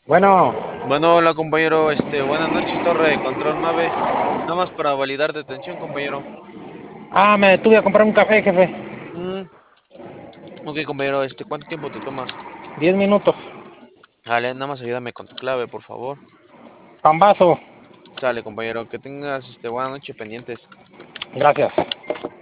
Bueno, Bueno, hola compañero, buenas noches, torre de control 9. Nada más para validar detención, compañero. me detuve a comprar un café, jefe. Mm, ok, compañero, ¿cuánto tiempo te tomas? 10 minutos. Dale, nada más ayúdame con tu clave, por favor. Pambazo. Sale, compañero, que tengas, buena noche pendientes. Gracias.